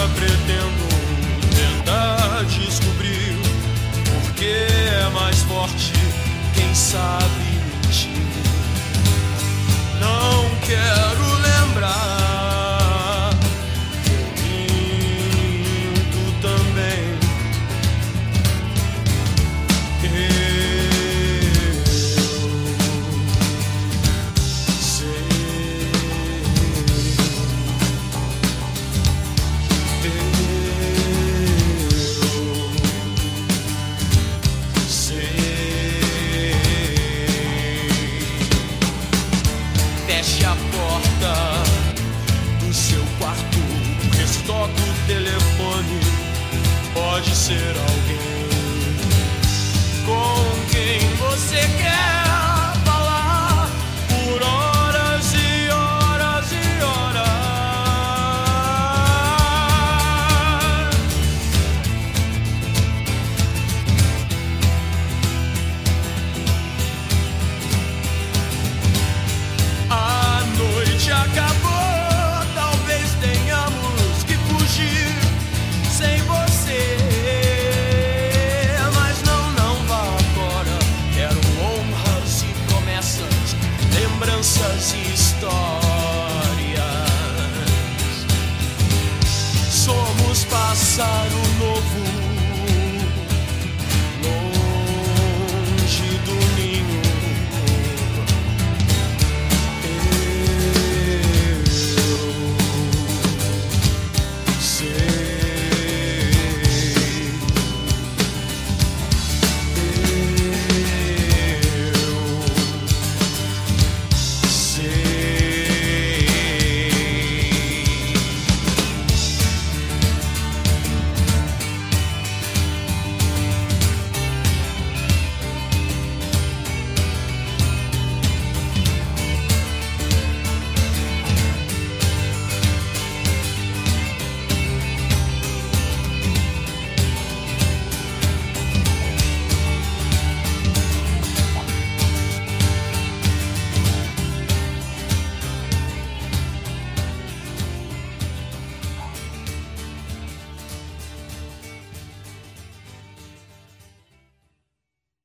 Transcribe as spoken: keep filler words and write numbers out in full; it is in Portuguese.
pretendo tentar descobrir porque é mais forte quem sabe mentir. Não quero lembrar que eu minto também. Eu sei. Feche a porta do seu quarto, restoca o telefone. Pode ser alguém com quem você quer falar por horas e horas e horas. A noite acabou, talvez tenhamos que fugir sem você. Mas não, não vá agora. Quero honras e promessas, lembranças e histórias. Somos pássaros